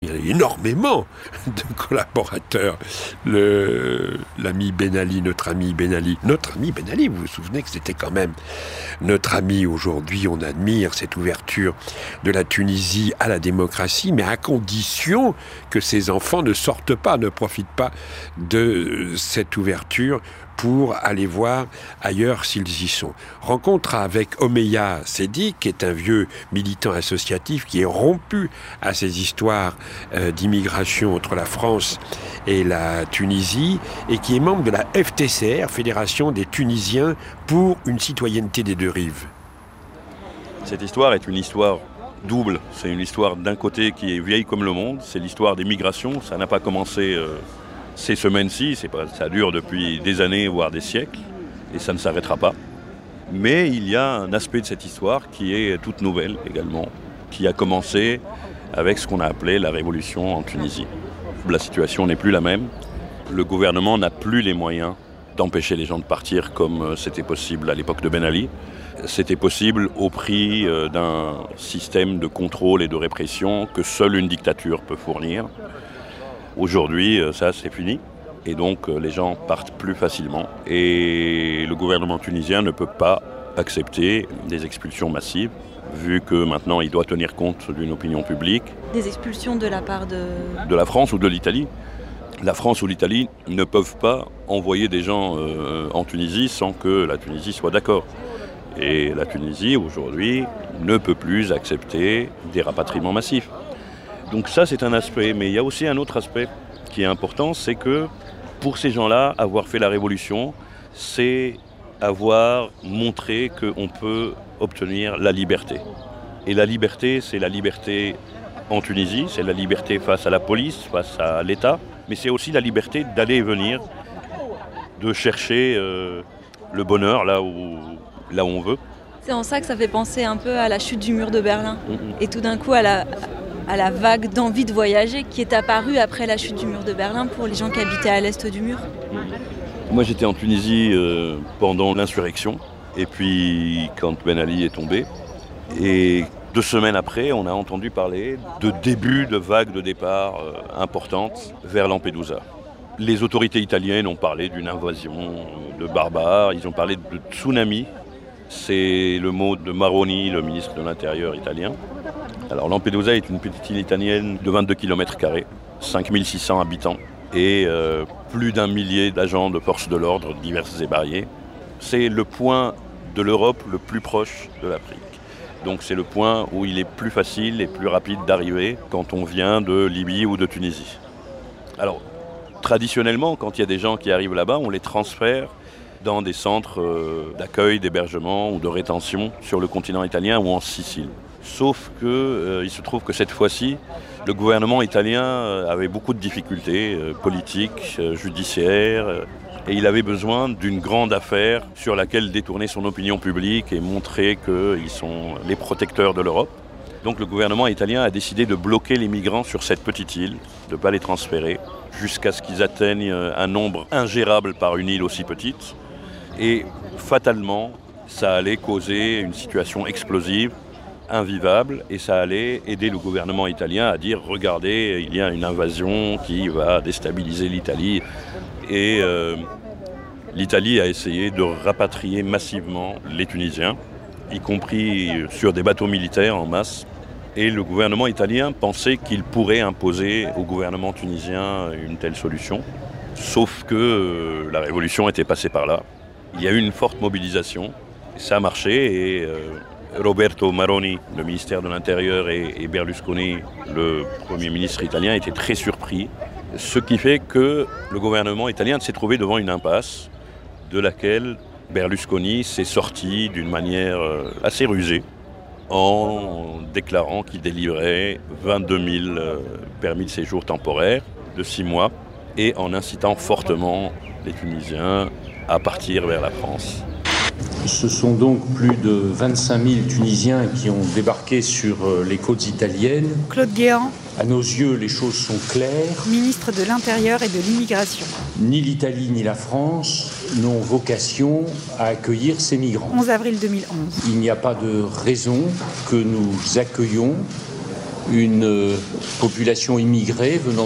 y a énormément de collaborateurs. L'ami Ben Ali, notre ami Ben Ali, vous vous souvenez que c'était quand même notre ami. Aujourd'hui, on admire cette ouverture de la Tunisie à la démocratie, mais à condition que ces enfants ne sortent pas, ne profitent pas de cette ouverture pour aller voir ailleurs s'ils y sont. Rencontre avec Omeya Sedi, qui est un vieux militant associatif qui est rompu à ces histoires d'immigration entre la France et la Tunisie et qui est membre de la FTCR, Fédération des Tunisiens pour une citoyenneté des deux rives. Cette histoire est une histoire double. C'est une histoire d'un côté qui est vieille comme le monde, c'est l'histoire des migrations. Ça n'a pas commencé ces semaines-ci, ça dure depuis des années, voire des siècles, et ça ne s'arrêtera pas. Mais il y a un aspect de cette histoire qui est toute nouvelle également, qui a commencé avec ce qu'on a appelé la révolution en Tunisie. La situation n'est plus la même. Le gouvernement n'a plus les moyens d'empêcher les gens de partir comme c'était possible à l'époque de Ben Ali. C'était possible au prix d'un système de contrôle et de répression que seule une dictature peut fournir. Aujourd'hui, ça c'est fini et donc les gens partent plus facilement et le gouvernement tunisien ne peut pas accepter des expulsions massives vu que maintenant il doit tenir compte d'une opinion publique. Des expulsions de la part de la France ou de l'Italie. La France ou l'Italie ne peuvent pas envoyer des gens en Tunisie sans que la Tunisie soit d'accord. Et la Tunisie aujourd'hui ne peut plus accepter des rapatriements massifs. Donc ça, c'est un aspect. Mais il y a aussi un autre aspect qui est important, c'est que pour ces gens-là, avoir fait la révolution, c'est avoir montré qu'on peut obtenir la liberté. Et la liberté, c'est la liberté en Tunisie, c'est la liberté face à la police, face à l'État, mais c'est aussi la liberté d'aller et venir, de chercher le bonheur là où on veut. C'est en ça que ça fait penser un peu à la chute du mur de Berlin. Et tout d'un coup à la vague d'envie de voyager qui est apparue après la chute du mur de Berlin pour les gens qui habitaient à l'est du mur. Moi j'étais en Tunisie pendant l'insurrection et puis quand Ben Ali est tombé. Et 2 semaines après, on a entendu parler de début de vagues de départ importantes vers Lampedusa. Les autorités italiennes ont parlé d'une invasion de barbares, ils ont parlé de tsunami. C'est le mot de Maroni, le ministre de l'Intérieur italien. Alors Lampedusa est une petite île italienne de 22 km², 5600 habitants et plus d'1 millier d'agents de forces de l'ordre diverses et variées. C'est le point de l'Europe le plus proche de l'Afrique. Donc c'est le point où il est plus facile et plus rapide d'arriver quand on vient de Libye ou de Tunisie. Alors traditionnellement, quand il y a des gens qui arrivent là-bas, on les transfère dans des centres d'accueil, d'hébergement ou de rétention sur le continent italien ou en Sicile. Sauf qu'il se trouve que cette fois-ci, le gouvernement italien avait beaucoup de difficultés politiques, judiciaires, et il avait besoin d'une grande affaire sur laquelle détourner son opinion publique et montrer qu'ils sont les protecteurs de l'Europe. Donc le gouvernement italien a décidé de bloquer les migrants sur cette petite île, de ne pas les transférer, jusqu'à ce qu'ils atteignent un nombre ingérable par une île aussi petite. Et fatalement, ça allait causer une situation explosive, invivable, et ça allait aider le gouvernement italien à dire « Regardez, il y a une invasion qui va déstabiliser l'Italie ». Et l'Italie a essayé de rapatrier massivement les Tunisiens, y compris sur des bateaux militaires en masse. Et le gouvernement italien pensait qu'il pourrait imposer au gouvernement tunisien une telle solution. Sauf que la révolution était passée par là. Il y a eu une forte mobilisation, ça a marché et Roberto Maroni, le ministère de l'Intérieur, et Berlusconi, le Premier ministre italien, étaient très surpris. Ce qui fait que le gouvernement italien s'est trouvé devant une impasse de laquelle Berlusconi s'est sorti d'une manière assez rusée en déclarant qu'il délivrait 22 000 permis de séjour temporaires de 6 mois et en incitant fortement les Tunisiens à partir vers la France. Ce sont donc plus de 25 000 Tunisiens qui ont débarqué sur les côtes italiennes. Claude Guéant. À nos yeux, les choses sont claires. Ministre de l'Intérieur et de l'Immigration. Ni l'Italie ni la France n'ont vocation à accueillir ces migrants. 11 avril 2011. Il n'y a pas de raison que nous accueillions une population immigrée venant